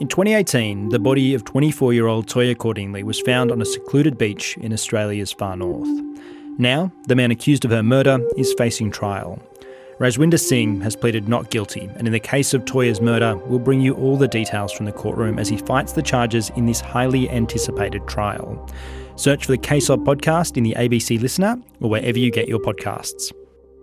In 2018, the body of 24-year-old Toya Cordingley was found on a secluded beach in Australia's far north. Now, the man accused of her murder is facing trial. Rajwinder Singh has pleaded not guilty, and in the case of Toya's murder, we'll bring you all the details from the courtroom as he fights the charges in this highly anticipated trial. Search for the KSOB podcast in the ABC Listener or wherever you get your podcasts.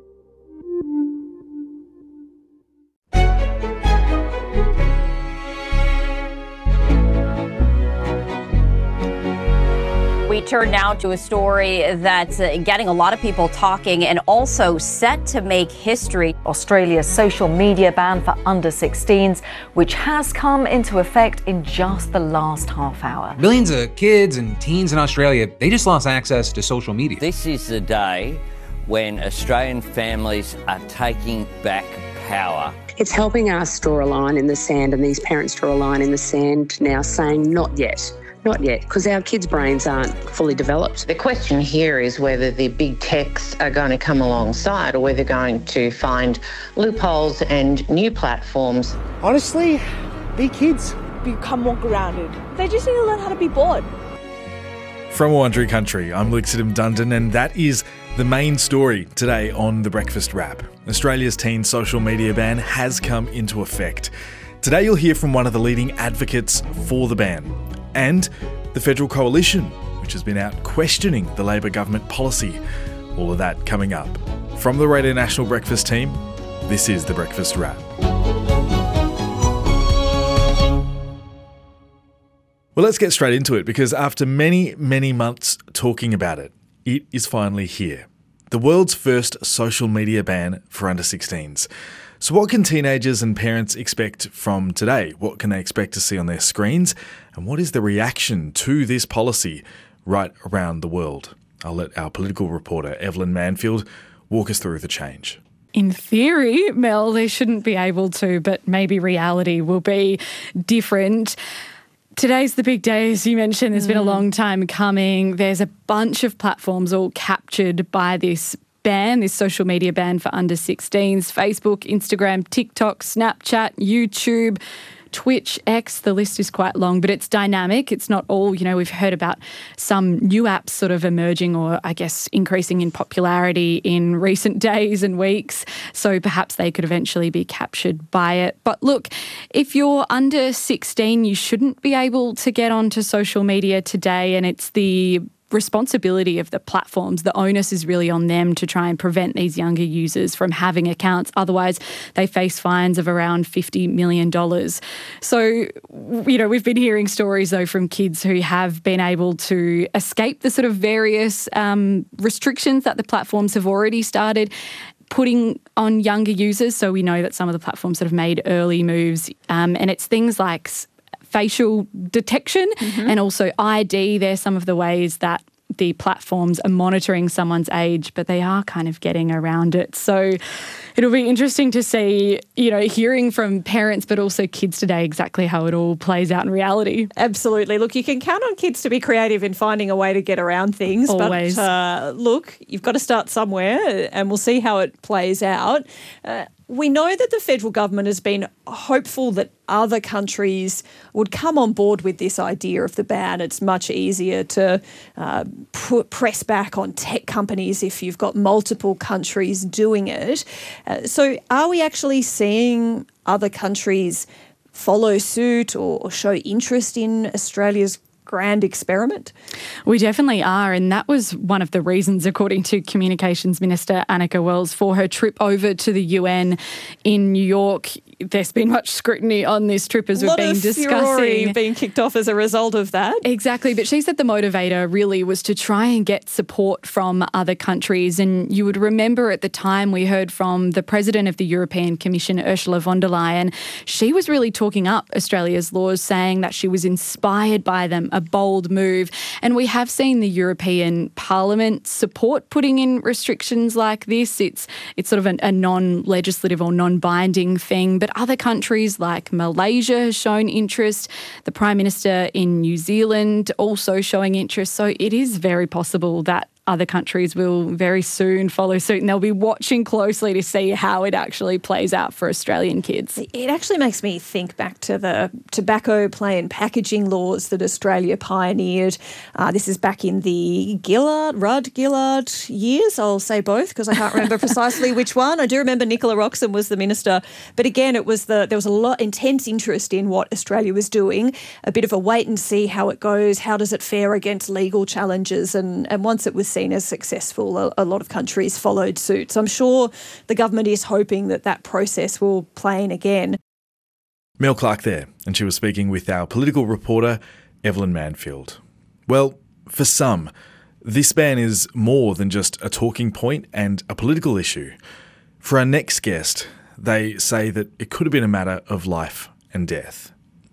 We turn now to a story that's getting a lot of people talking and also set to make history. Australia's social media ban for under-16s, which has come into effect in just the last half hour. Millions of kids and teens in Australia, they just lost access to social media. This is the day when Australian families are taking back power. It's helping us draw a line in the sand, and these parents draw a line in the sand now saying not yet. Not yet, because our kids' brains aren't fully developed. The question here is whether the big techs are going to come alongside or whether they're going to find loopholes and new platforms. Honestly, be kids. Become more grounded. They just need to learn how to be bored. From Wurundjeri Country, I'm Luke Sidham-Dundon, and that is the main story today on The Breakfast Wrap. Australia's teen social media ban has come into effect. Today you'll hear from one of the leading advocates for the ban, and the Federal Coalition, which has been out questioning the Labor government policy. All of that coming up. From the Radio National Breakfast team, this is The Breakfast Wrap. Well, let's get straight into it, because after many, many months talking about it, it is finally here. The world's first social media ban for under-16s. So what can teenagers and parents expect from today? What can they expect to see on their screens? And what is the reaction to this policy right around the world? I'll let our political reporter, Evelyn Manfield, walk us through the change. In theory, Mel, they shouldn't be able to, but maybe reality will be different. Today's the big day, as you mentioned. There's been a long time coming. There's a bunch of platforms all captured by this ban, this social media ban for under-16s. Facebook, Instagram, TikTok, Snapchat, YouTube, Twitch, X. The list is quite long, but it's dynamic. It's not all, we've heard about some new apps sort of emerging or, I guess, increasing in popularity in recent days and weeks. So perhaps they could eventually be captured by it. But look, if you're under 16, you shouldn't be able to get onto social media today, and it's the responsibility of the platforms. The onus is really on them to try and prevent these younger users from having accounts. Otherwise, they face fines of around $50 million. So, we've been hearing stories, though, from kids who have been able to escape the sort of various restrictions that the platforms have already started putting on younger users. So we know that some of the platforms have made early moves, and it's things like facial detection and also ID. They're some of the ways that the platforms are monitoring someone's age, but they are kind of getting around it. So it'll be interesting to see, hearing from parents but also kids today exactly how it all plays out in reality. Absolutely. Look, you can count on kids to be creative in finding a way to get around things. Always. But look, you've got to start somewhere, and we'll see how it plays out. We know that the federal government has been hopeful that other countries would come on board with this idea of the ban. It's much easier to press back on tech companies if you've got multiple countries doing it. So are we actually seeing other countries follow suit or show interest in Australia's grand experiment? We definitely are, and that was one of the reasons, according to Communications Minister Annika Wells, for her trip over to the UN in New York. There's been much scrutiny on this trip, as we've been discussing. A lot of fury being kicked off as a result of that. Exactly, but she said the motivator really was to try and get support from other countries. And you would remember at the time we heard from the President of the European Commission, Ursula von der Leyen. She was really talking up Australia's laws, saying that she was inspired by them, a bold move. And we have seen the European Parliament support putting in restrictions like this. It's sort of a non-legislative or non-binding thing, but other countries like Malaysia has shown interest. The Prime Minister in New Zealand also showing interest. So it is very possible that other countries will very soon follow suit, and they'll be watching closely to see how it actually plays out for Australian kids. It actually makes me think back to the tobacco plain packaging laws that Australia pioneered. This is back in the Rudd Gillard years. I'll say both because I can't remember precisely which one. I do remember Nicola Roxon was the minister. But again, there was a lot intense interest in what Australia was doing, a bit of a wait and see how it goes, how does it fare against legal challenges, and once it was seen as successful, a lot of countries followed suit. So I'm sure the government is hoping that process will plane again. Mel Clark there, and she was speaking with our political reporter, Evelyn Manfield. Well, for some, this ban is more than just a talking point and a political issue. For our next guest, they say that it could have been a matter of life and death.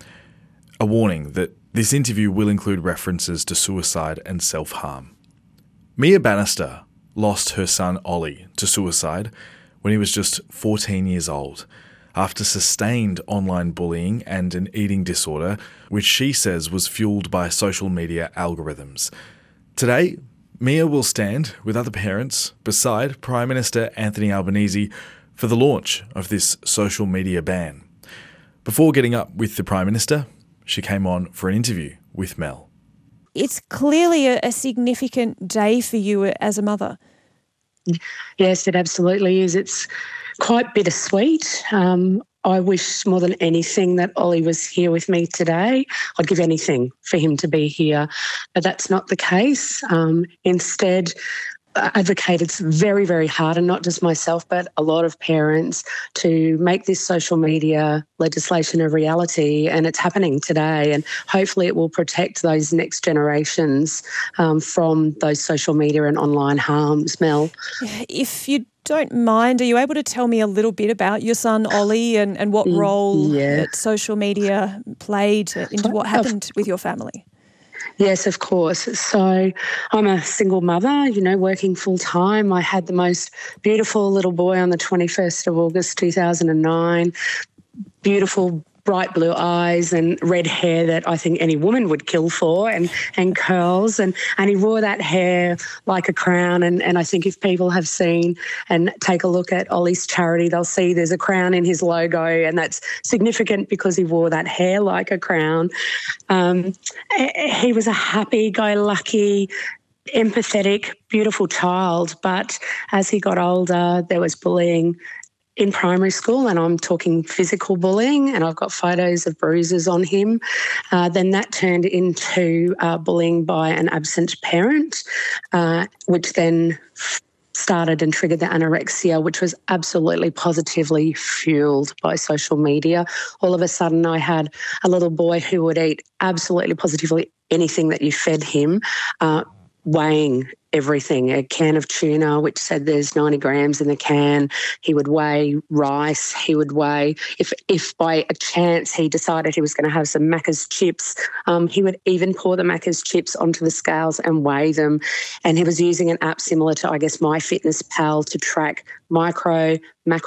A warning that this interview will include references to suicide and self-harm. Mia Bannister lost her son Ollie to suicide when he was just 14 years old after sustained online bullying and an eating disorder, which she says was fueled by social media algorithms. Today, Mia will stand with other parents beside Prime Minister Anthony Albanese for the launch of this social media ban. Before getting up with the Prime Minister, she came on for an interview with Mel. It's clearly a significant day for you as a mother. Yes, it absolutely is. It's quite bittersweet. I wish more than anything that Ollie was here with me today. I'd give anything for him to be here, but that's not the case. Instead, advocated very, very hard, and not just myself, but a lot of parents, to make this social media legislation a reality, and it's happening today, and hopefully it will protect those next generations from those social media and online harms. Mel? If you don't mind, are you able to tell me a little bit about your son Ollie and what role that social media played into what happened with your family? Yes, of course. So I'm a single mother, working full time. I had the most beautiful little boy on the 21st of August 2009, beautiful bright blue eyes and red hair that I think any woman would kill for, and curls. And he wore that hair like a crown. And I think if people have seen and take a look at Ollie's charity, they'll see there's a crown in his logo, and that's significant because he wore that hair like a crown. He was a happy-go-lucky, empathetic, beautiful child. But as he got older, there was bullying in primary school, and I'm talking physical bullying, and I've got photos of bruises on him. Then that turned into bullying by an absent parent, which then started and triggered the anorexia, which was absolutely positively fueled by social media. All of a sudden, I had a little boy who would eat absolutely positively anything that you fed him, weighing everything. A can of tuna, which said there's 90 grams in the can. He would weigh rice. He would weigh, if by a chance he decided he was going to have some Macca's chips, he would even pour the Macca's chips onto the scales and weigh them. And he was using an app similar to, I guess, MyFitnessPal to track micro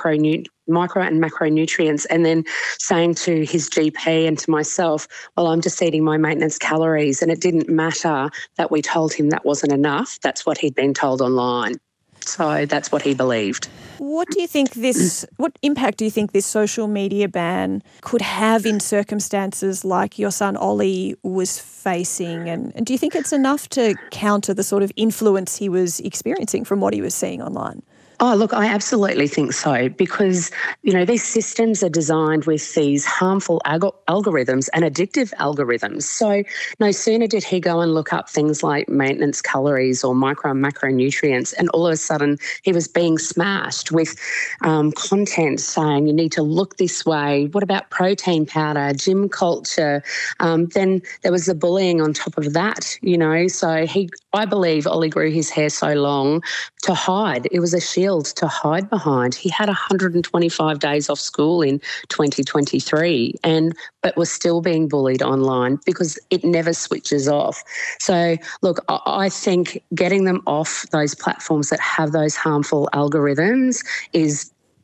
and macronutrients, and then saying to his GP and to myself, well, I'm just eating my maintenance calories. And it didn't matter that we told him that wasn't enough. That's what he'd been told online. So that's what he believed. What impact do you think this social media ban could have in circumstances like your son Ollie was facing? And do you think it's enough to counter the sort of influence he was experiencing from what he was seeing online? Oh, look, I absolutely think so, because, these systems are designed with these harmful algorithms and addictive algorithms. So no sooner did he go and look up things like maintenance calories or micro and macronutrients, and all of a sudden he was being smashed with content saying you need to look this way. What about protein powder, gym culture? Then there was the bullying on top of that, So I believe Ollie grew his hair so long to hide. It was a shield to hide behind. He had 125 days off school in 2023 but was still being bullied online because it never switches off. So, look, I think getting them off those platforms that have those harmful algorithms is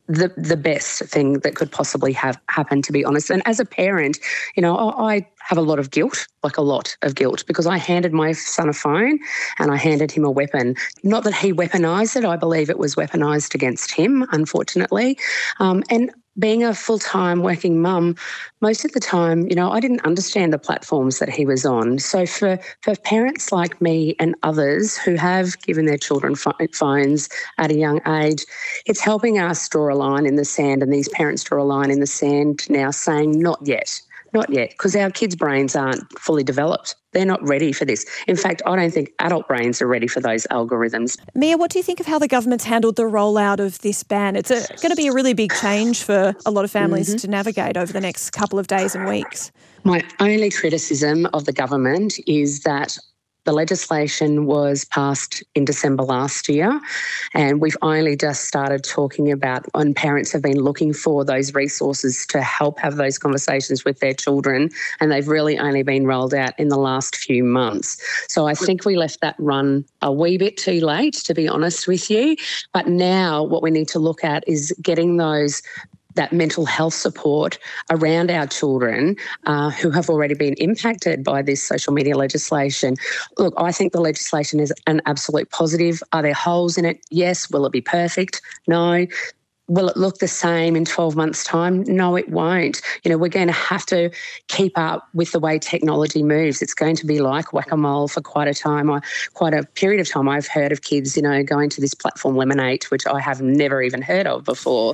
the best thing that could possibly have happened, to be honest. And as a parent, I have a lot of guilt, because I handed my son a phone and I handed him a weapon. Not that he weaponised it. I believe it was weaponised against him, unfortunately. And being a full-time working mum, most of the time, I didn't understand the platforms that he was on. So for parents like me and others who have given their children phones at a young age, it's helping us draw a line in the sand, and these parents draw a line in the sand now saying, not yet, because our kids' brains aren't fully developed. They're not ready for this. In fact, I don't think adult brains are ready for those algorithms. Mia, what do you think of how the government's handled the rollout of this ban? It's going to be a really big change for a lot of families to navigate over the next couple of days and weeks. My only criticism of the government is that the legislation was passed in December last year, and we've only just started talking about, and parents have been looking for those resources to help have those conversations with their children, and they've really only been rolled out in the last few months. So I think we left that run a wee bit too late, to be honest with you. But now what we need to look at is getting that mental health support around our children who have already been impacted by this social media legislation. Look, I think the legislation is an absolute positive. Are there holes in it? Yes. Will it be perfect? No. Will it look the same in 12 months' time? No, it won't. We're going to have to keep up with the way technology moves. It's going to be like whack-a-mole for quite a period of time. I've heard of kids, going to this platform Lemonade, which I have never even heard of before.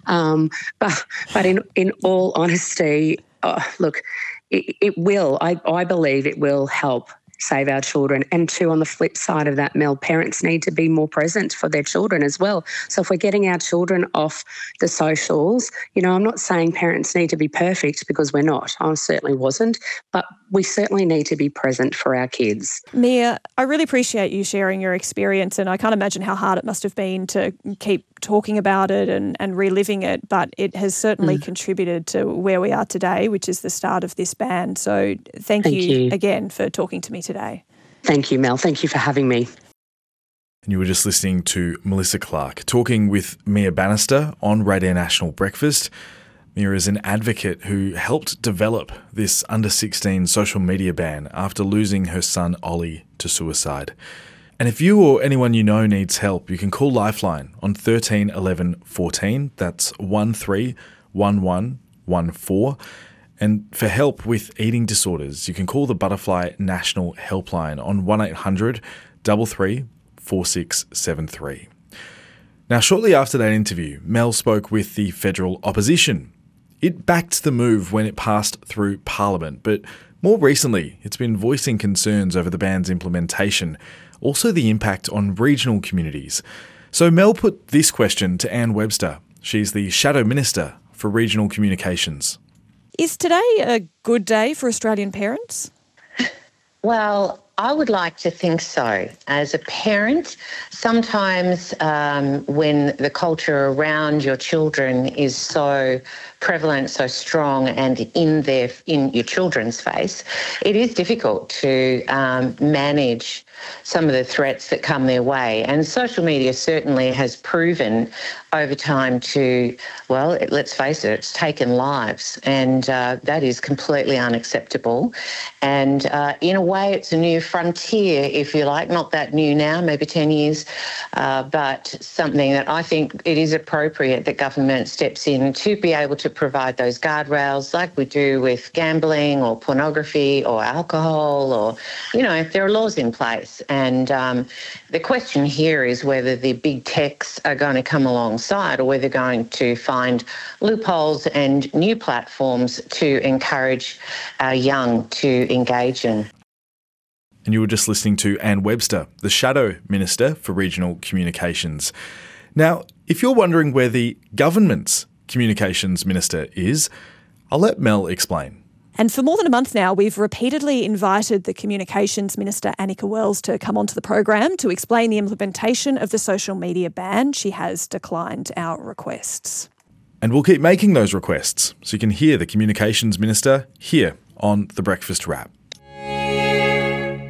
But in all honesty, look, it will. I believe it will help save our children. And two, on the flip side of that, Mel, parents need to be more present for their children as well. So if we're getting our children off the socials, I'm not saying parents need to be perfect, because we're not. I certainly wasn't. But we certainly need to be present for our kids. Mia, I really appreciate you sharing your experience, and I can't imagine how hard it must have been to keep talking about it and reliving it, but it has certainly contributed to where we are today, which is the start of this ban. So thank you again for talking to me today. Thank you, Mel. Thank you for having me. And you were just listening to Melissa Clark talking with Mia Bannister on Radio National Breakfast. Mia is an advocate who helped develop this under-16 social media ban after losing her son Ollie to suicide. And if you or anyone you know needs help, you can call Lifeline on 13 11 14. That's 131114. And for help with eating disorders, you can call the Butterfly National Helpline on 1800 33 4673. Now, shortly after that interview, Mel spoke with the federal opposition. It backed the move when it passed through Parliament, but more recently, it's been voicing concerns over the ban's implementation, also the impact on regional communities. So Mel put this question to Anne Webster. She's the Shadow Minister for Regional Communications. Is today a good day for Australian parents? Well, I would like to think so. As a parent, sometimes when the culture around your children is so prevalent, so strong, and in your children's face, it is difficult to manage some of the threats that come their way. And social media certainly has proven over time to, well, let's face it, it's taken lives, and that is completely unacceptable. And in a way, it's a new frontier, if you like, not that new now, maybe 10 years, but something that I think it is appropriate that government steps in to be able to provide those guardrails like we do with gambling or pornography or alcohol, or, there are laws in place. And the question here is whether the big techs are going to come alongside, or whether they're going to find loopholes and new platforms to encourage our young to engage in. And you were just listening to Anne Webster, the Shadow Minister for Regional Communications. Now, if you're wondering where the government's Communications Minister is, I'll let Mel explain. And for more than a month now, we've repeatedly invited the Communications Minister, Anika Wells, to come onto the program to explain the implementation of the social media ban. She has declined our requests. And we'll keep making those requests so you can hear the Communications Minister here on The Breakfast Wrap.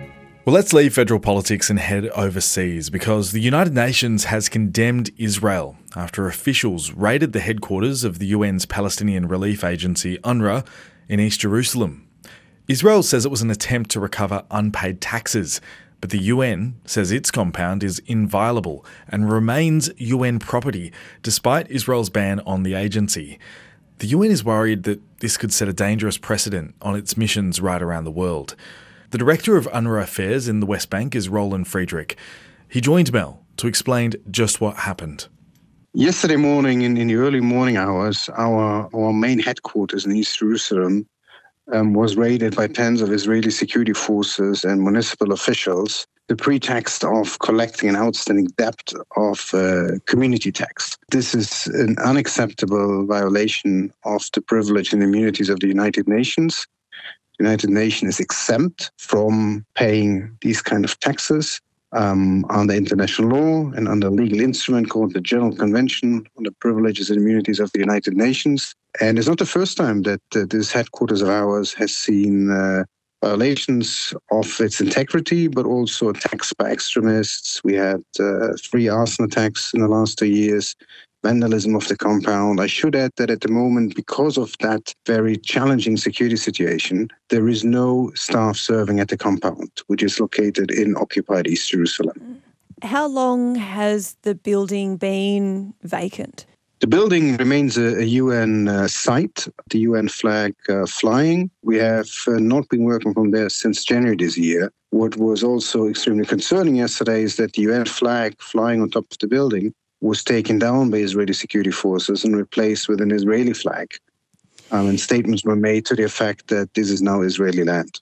Well, let's leave federal politics and head overseas because the United Nations has condemned Israel after officials raided the headquarters of the UN's Palestinian Relief Agency, UNRWA, in East Jerusalem. Israel says it was an attempt to recover unpaid taxes, but the UN says its compound is inviolable and remains UN property despite Israel's ban on the agency. The UN is worried that this could set a dangerous precedent on its missions right around the world. The director of UNRWA Affairs in the West Bank is Roland Friedrich. He joined Mel to explain just what happened. Yesterday morning, in the early morning hours, our main headquarters in East Jerusalem was raided by tens of Israeli security forces and municipal officials, the pretext of collecting an outstanding debt of community tax. This is an unacceptable violation of the privilege and immunities of the United Nations. The United Nations is exempt from paying these kind of taxes under international law and under a legal instrument called the General Convention on the Privileges and Immunities of the United Nations. And it's not the first time that this headquarters of ours has seen violations of its integrity, but also attacks by extremists. We had 3 arson attacks in the last 2 years, vandalism of the compound. I should add that at the moment, because of that very challenging security situation, there is no staff serving at the compound, which is located in occupied East Jerusalem. How long has the building been vacant? The building remains a UN site, the UN flag flying. We have not been working from there since January this year. What was also extremely concerning yesterday is that the UN flag flying on top of the building was taken down by Israeli security forces and replaced with an Israeli flag. And statements were made to the effect that this is now Israeli land.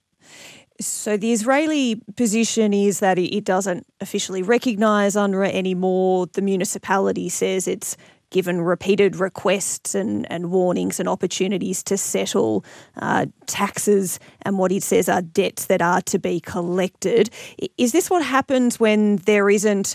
So the Israeli position is that it doesn't officially recognise UNRWA anymore. The municipality says it's given repeated requests and warnings and opportunities to settle taxes and what it says are debts that are to be collected. Is this what happens when there isn't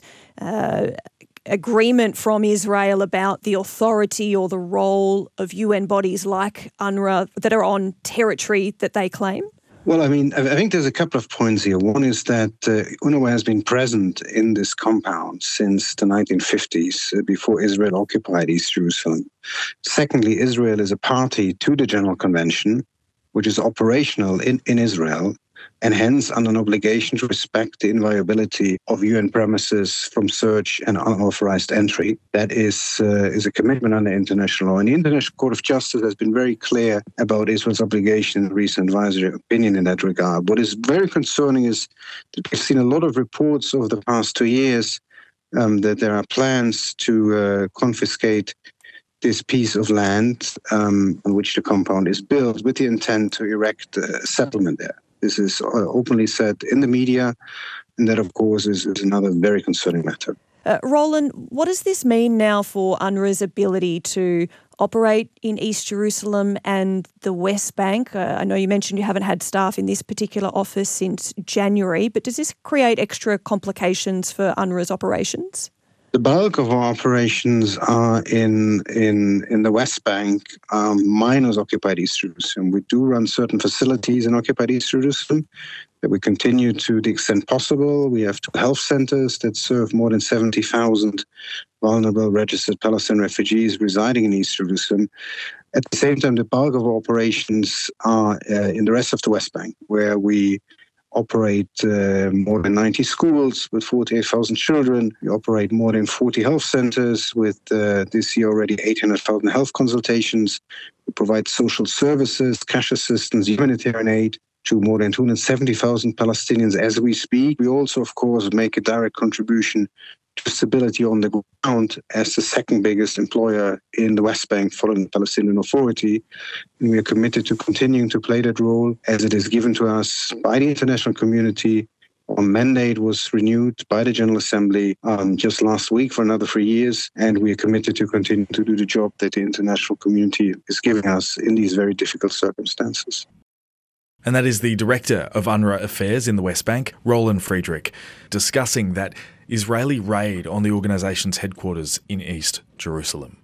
agreement from Israel about the authority or the role of UN bodies like UNRWA that are on territory that they claim? Well, I think there's a couple of points here. One is that UNRWA has been present in this compound since the 1950s, before Israel occupied East Jerusalem. Secondly, Israel is a party to the General Convention, which is operational in Israel, and hence under an obligation to respect the inviolability of UN premises from search and unauthorized entry. That is a commitment under international law. And the International Court of Justice has been very clear about Israel's obligation in a recent advisory opinion in that regard. What is very concerning is that we've seen a lot of reports over the past 2 years that there are plans to confiscate this piece of land on which the compound is built with the intent to erect a settlement there. This is openly said in the media, and that, of course, is another very concerning matter. Roland, what does this mean now for UNRWA's ability to operate in East Jerusalem and the West Bank? I know you mentioned you haven't had staff in this particular office since January, but does this create extra complications for UNRWA's operations? The bulk of our operations are in the West Bank, minus occupied East Jerusalem. We do run certain facilities in occupied East Jerusalem that we continue to the extent possible. We have 2 health centers that serve more than 70,000 vulnerable registered Palestinian refugees residing in East Jerusalem. At the same time, the bulk of our operations are in the rest of the West Bank, where we operate more than 90 schools with 48,000 children. We operate more than 40 health centers with this year already 800,000 health consultations. We provide social services, cash assistance, humanitarian aid to more than 270,000 Palestinians as we speak. We also, of course, make a direct contribution to stability on the ground as the second biggest employer in the West Bank following the Palestinian Authority. And we are committed to continuing to play that role as it is given to us by the international community. Our mandate was renewed by the General Assembly just last week for another 3 years, and we are committed to continue to do the job that the international community is giving us in these very difficult circumstances. And that is the Director of UNRWA Affairs in the West Bank, Roland Friedrich, discussing that Israeli raid on the organisation's headquarters in East Jerusalem.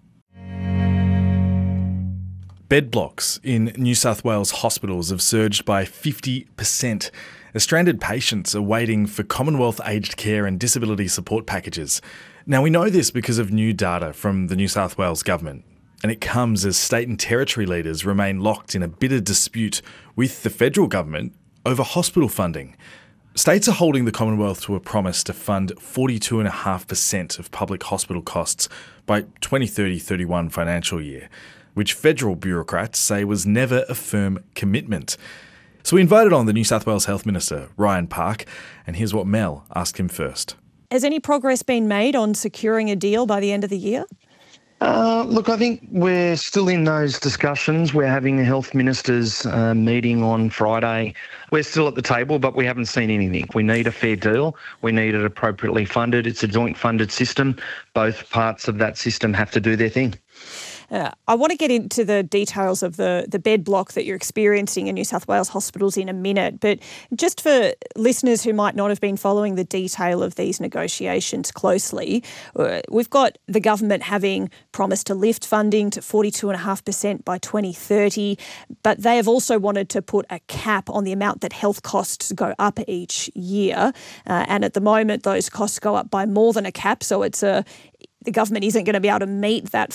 Bed blocks in New South Wales hospitals have surged by 50%, Stranded patients are waiting for Commonwealth aged care and disability support packages. Now, we know this because of new data from the New South Wales government, and it comes as state and territory leaders remain locked in a bitter dispute with the federal government over hospital funding. States are holding the Commonwealth to a promise to fund 42.5% of public hospital costs by 2030-31 financial year, which federal bureaucrats say was never a firm commitment. So we invited on the New South Wales Health Minister, Ryan Park, and here's what Mel asked him first. Has any progress been made on securing a deal by the end of the year? Look, I think we're still in those discussions. We're having a health ministers meeting on Friday. We're still at the table, but we haven't seen anything. We need a fair deal. We need it appropriately funded. It's a joint funded system. Both parts of that system have to do their thing. I want to get into the details of the bed block that you're experiencing in New South Wales hospitals in a minute, but just for listeners who might not have been following the detail of these negotiations closely, we've got the government having promised to lift funding to 42.5% by 2030, but they have also wanted to put a cap on the amount that health costs go up each year, and at the moment those costs go up by more than a cap, so the government isn't going to be able to meet that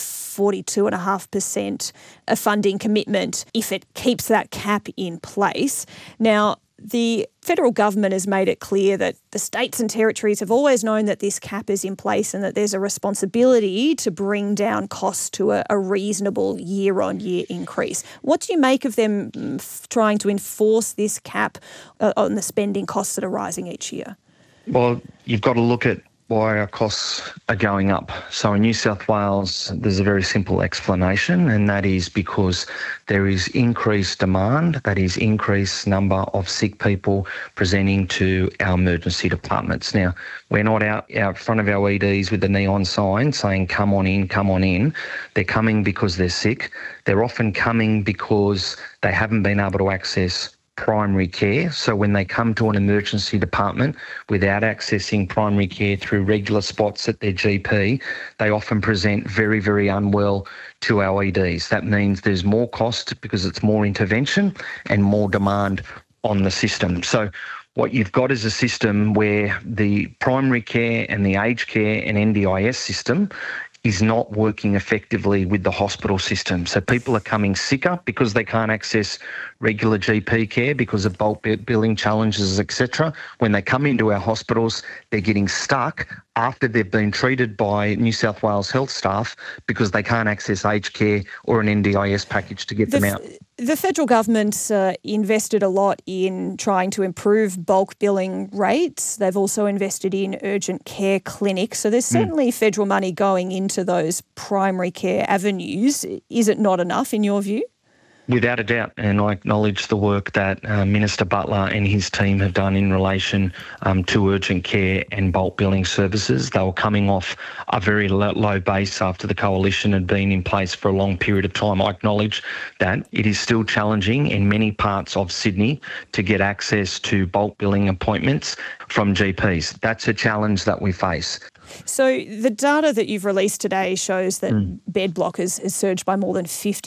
42.5% funding commitment if it keeps that cap in place. Now, the federal government has made it clear that the states and territories have always known that this cap is in place and that there's a responsibility to bring down costs to a reasonable year-on-year increase. What do you make of them trying to enforce this cap on the spending costs that are rising each year? Well, you've got to look at why our costs are going up. So in New South Wales, there's a very simple explanation, and that is because there is increased demand, that is increased number of sick people presenting to our emergency departments. Now, we're not out front of our EDs with the neon sign saying, come on in, come on in. They're coming because they're sick. They're often coming because they haven't been able to access primary care. So when they come to an emergency department without accessing primary care through regular spots at their GP, they often present very, very unwell to our EDs. That means there's more cost because it's more intervention and more demand on the system. So what you've got is a system where the primary care and the aged care and NDIS system is not working effectively with the hospital system. So people are coming sicker because they can't access regular GP care because of bulk billing challenges, etc. When they come into our hospitals, they're getting stuck after they've been treated by New South Wales health staff because they can't access aged care or an NDIS package to get them out. The federal government's invested a lot in trying to improve bulk billing rates. They've also invested in urgent care clinics. So there's certainly federal money going into those primary care avenues. Is it not enough in your view? Without a doubt, and I acknowledge the work that Minister Butler and his team have done in relation to urgent care and bulk billing services. They were coming off a very low base after the coalition had been in place for a long period of time. I acknowledge that it is still challenging in many parts of Sydney to get access to bulk billing appointments from GPs. That's a challenge that we face. So the data that you've released today shows that bed block has surged by more than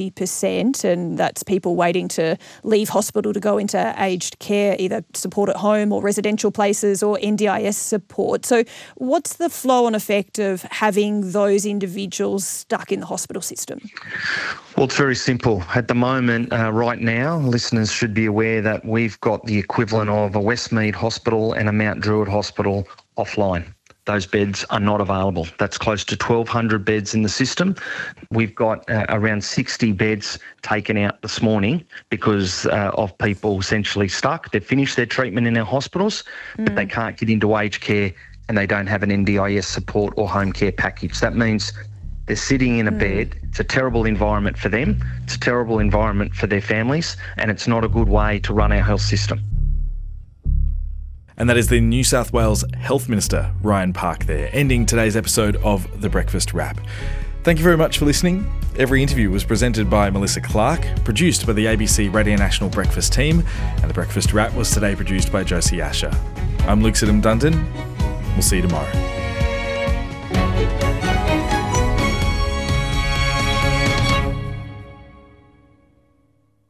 50%, and that's people waiting to leave hospital to go into aged care, either support at home or residential places or NDIS support. So what's the flow-on effect of having those individuals stuck in the hospital system? Well, it's very simple. At the moment, right now, listeners should be aware that we've got the equivalent of a Westmead Hospital and a Mount Druitt Hospital offline. Those beds are not available. That's close to 1,200 beds in the system. We've got around 60 beds taken out this morning because of people essentially stuck. They've finished their treatment in our hospitals, but they can't get into aged care and they don't have an NDIS support or home care package. That means they're sitting in a bed. It's a terrible environment for them. It's a terrible environment for their families, and it's not a good way to run our health system. And that is the New South Wales Health Minister, Ryan Park there, ending today's episode of The Breakfast Wrap. Thank you very much for listening. Every interview was presented by Melissa Clark, produced by the ABC Radio National Breakfast team, and The Breakfast Wrap was today produced by Josie Asher. I'm Luke Sidham Dundon. We'll see you tomorrow.